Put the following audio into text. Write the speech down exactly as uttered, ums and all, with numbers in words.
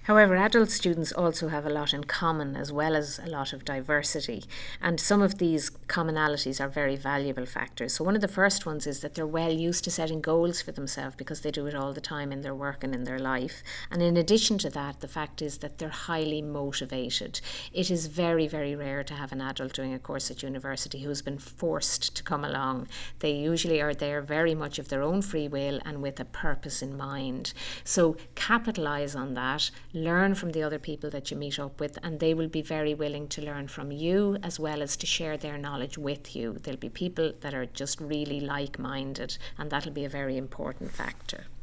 However, adult students also have a lot in common as well as a lot of diversity, and some of these commonalities are very valuable factors. So one of the first ones is that they're well used to setting goals for themselves because they do it all the time in their work and in their life. And in addition to that, the fact is that they're highly motivated. It is very, very rare to have an adult doing a course at university who's been forced to come along. They usually are there very much of their own free will and with a purpose in mind. So capitalise on that, learn from the other people that you meet up with, and they will be very willing to learn from you as well as to share their knowledge with you. There'll be people that are just really like-minded, and that'll be a very important factor.